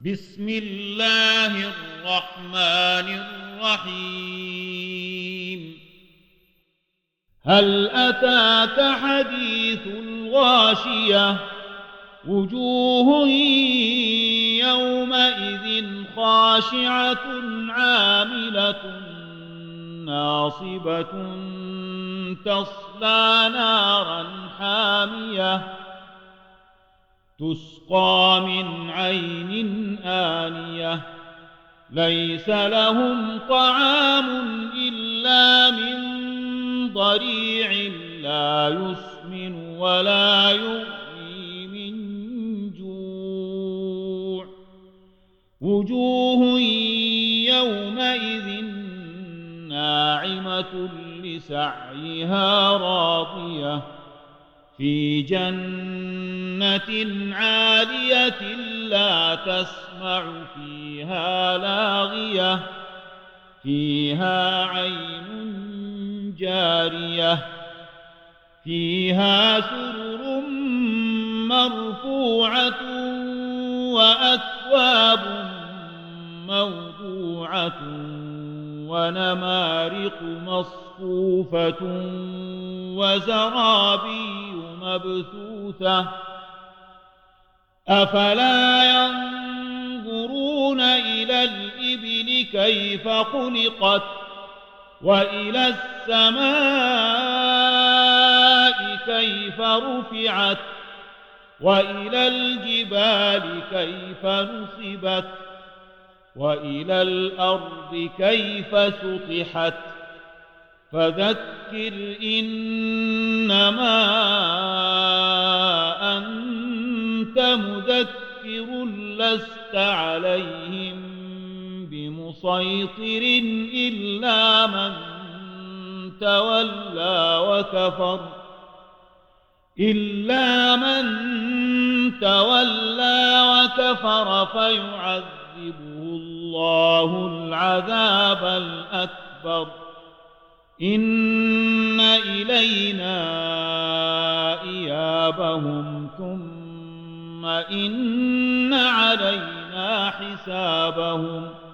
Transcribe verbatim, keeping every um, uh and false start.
بسم الله الرحمن الرحيم هل أتاك حديث الغاشية وجوه يومئذ خاشعة عاملة ناصبة تصلى نارا حامية تسقى من عين آنية ليس لهم طعام إلا من ضريع لا يسمن ولا يغني من جوع وجوه يومئذ ناعمة لسعيها راضية في جنة عالية لا تسمع فيها لاغية فيها عين جارية فيها سرر مرفوعة وأكواب موضوعة ونمارق مصفوفة وزرابي مبثوثة أفلا ينظرون إلى الإبل كيف خلقت وإلى السماء كيف رفعت وإلى الجبال كيف نصبت وإلى الأرض كيف سطحت فذكر إنما أنت مذكر لست عليهم بمسيطر إلا من تولى وكفر إلا من تولى وكفر فيعذبه الله العذاب الأكبر إن إلينا إيابهم ثم إن علينا حسابهم